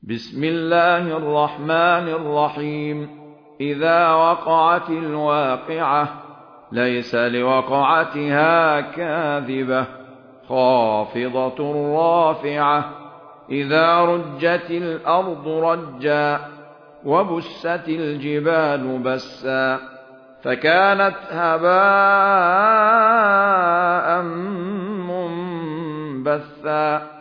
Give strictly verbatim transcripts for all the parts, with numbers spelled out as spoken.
بسم الله الرحمن الرحيم. إذا وقعت الواقعة ليس لوقعتها كاذبة خافضة رافعة. إذا رجت الأرض رجا وبست الجبال بسا فكانت هباء منبثا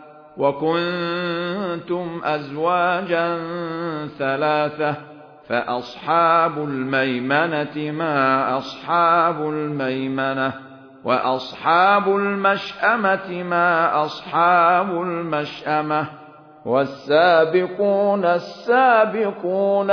وكنتم أزواجا ثلاثة فأصحاب الميمنة ما أصحاب الميمنة وأصحاب المشأمة ما أصحاب المشأمة والسابقون السابقون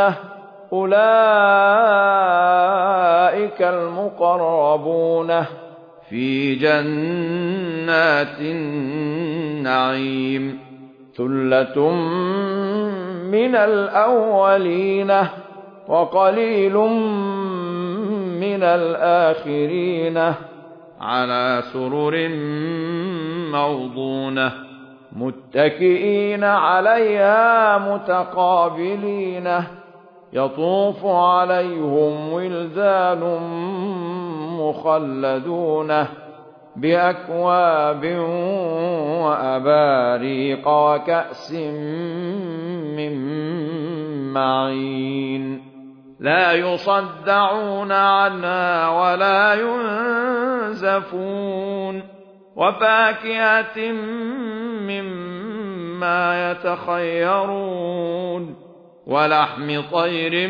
أولئك المقربون في جنات النعيم. ثلة من الأولين وقليل من الآخرين على سرر موضونة متكئين عليها متقابلين يطوف عليهم ولدان مخلدون بأكواب وأباريق وكأس من معين لا يصدعون عنها ولا ينزفون وفاكهة مما يتخيرون ولحم طير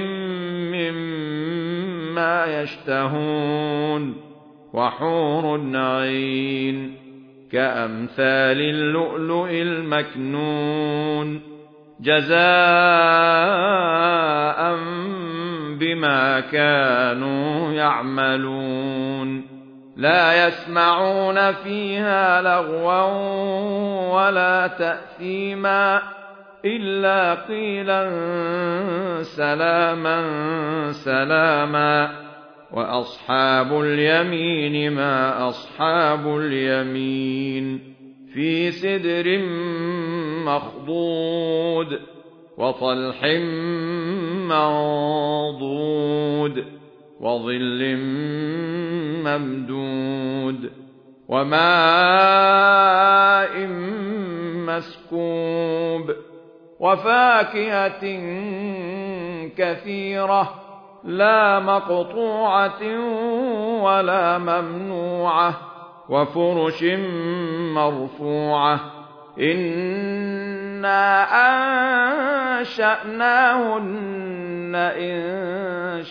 مما يشتهون وحور عين كأمثال اللؤلؤ المكنون جزاء بما كانوا يعملون. لا يسمعون فيها لغوا ولا تأثيما إلا قيلا سلاما سلاما. وأصحاب اليمين ما أصحاب اليمين في سدر مخضود وطلح منضود وظل ممدود وماء مسكوب وفاكهة كثيرة لا مقطوعة ولا ممنوعة وفرش مرفوعة. إنا أنشأناهن إن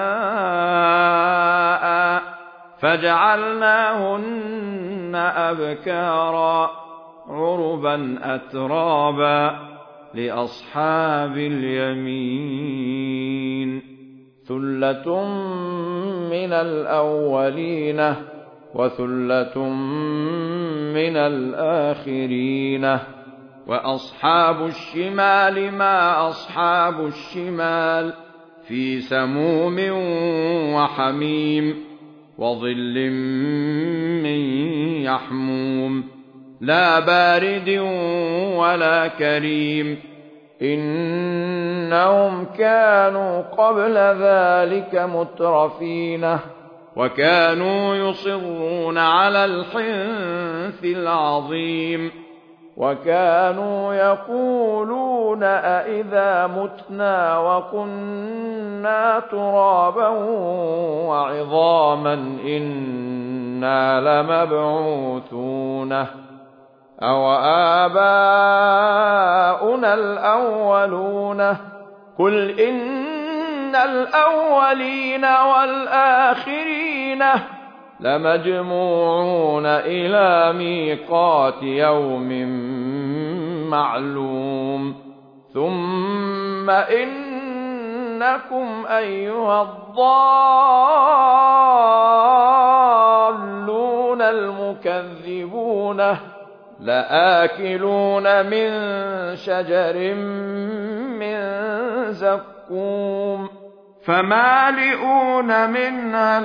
شاء فجعلناهن أبكارا عربا أترابا لأصحاب اليمين. ثلة من الأولين وثلة من الآخرين. وأصحاب الشمال ما أصحاب الشمال في سموم وحميم وظل من يحموم لا بارد ولا كريم. إنهم كانوا قبل ذلك مترفين وكانوا يصرون على الحنث العظيم وكانوا يقولون أئذا متنا وكنا ترابا وعظاما إنا لمبعوثون أو آباؤنا الأولون. قل إن الأولين والآخرين لمجموعون إلى ميقات يوم معلوم. ثم إنكم أيها الضالون المكذبون لآكلون من شجر من زقوم فمالئون منها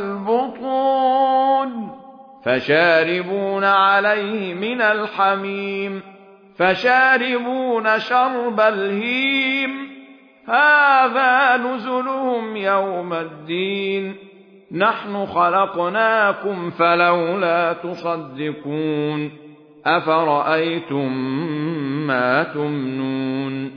البطون فشاربون عليه من الحميم فشاربون شرب الهيم هذا نزلهم يوم الدين نحن خلقناكم فلولا تصدقون أفرأيتم ما تمنون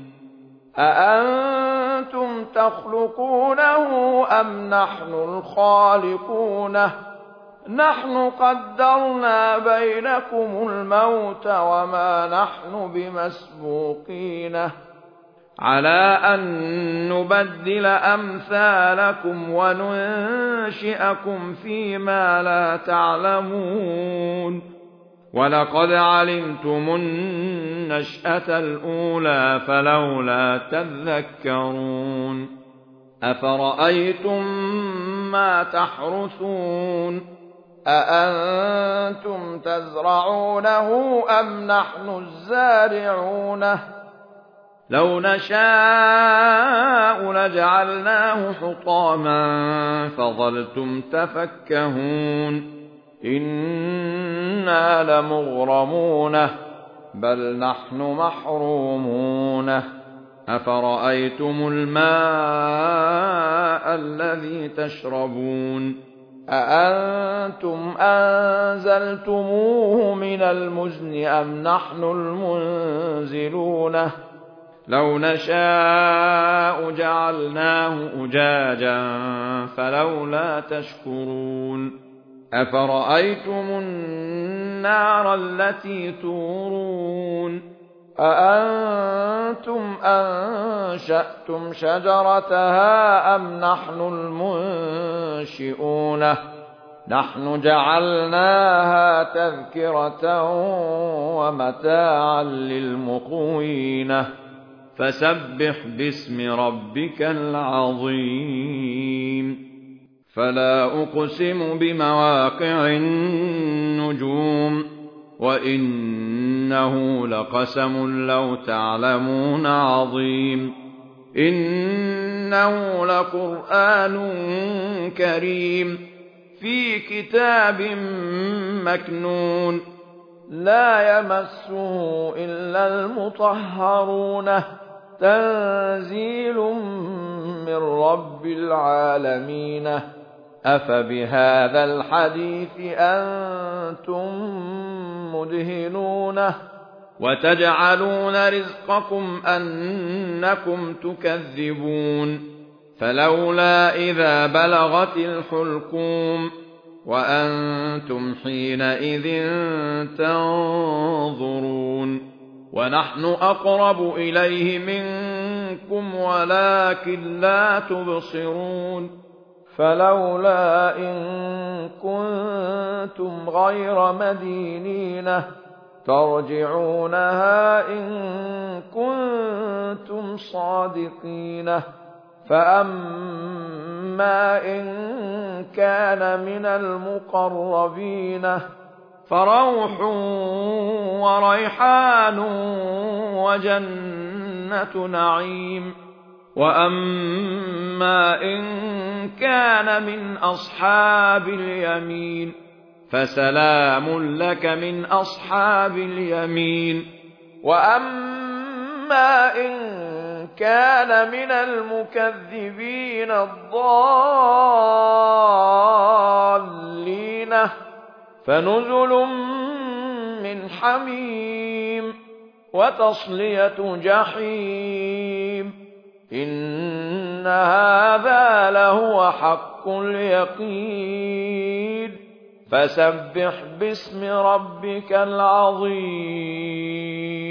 أأنتم تخلقونه أم نحن الخالقون نحن قدرنا بينكم الموت وما نحن بمسبوقين على أن نبدل أمثالكم وننشئكم فيما لا تعلمون ولقد علمتم النشأة الأولى فلولا تذكرون أفرأيتم ما تحرثون أأنتم تزرعونه أم نحن الزارعون لو نشاء لجعلناه حطاما فظلتم تفكهون إنا لمغرمون بل نحن محرومون أفرأيتم الماء الذي تشربون أأنتم أنزلتموه من المزن أم نحن المنزلون لو نشاء جعلناه أجاجا فلولا تشكرون أفرأيتم النار التي تورون أأنتم أنشأتم شجرتها أم نحن المنشئون نحن جعلناها تذكرة ومتاعا للمقوين فسبح باسم ربك العظيم فلا أقسم بمواقع النجوم وإنه لقسم لو تعلمون عظيم إنه لقرآن كريم في كتاب مكنون لا يمسه إلا المطهرون تنزيل من رب العالمين أفبهذا الحديث أنتم مدهنون وتجعلون رزقكم أنكم تكذبون فلولا إذا بلغت الحلقوم وأنتم حينئذ تنظرون ونحن أقرب إليه منكم ولكن لا تبصرون فلولا إن كنتم غير مدينين ترجعونها إن كنتم صادقين فأما إن كان من المقربين فروح وريحان وجنة نعيم وأما إن كان من أصحاب اليمين فسلام لك من أصحاب اليمين وأما إن كان من المكذبين الضالين فنزل من حميم وتصلية جحيم إن هذا لهو حق اليقين فسبح باسم ربك العظيم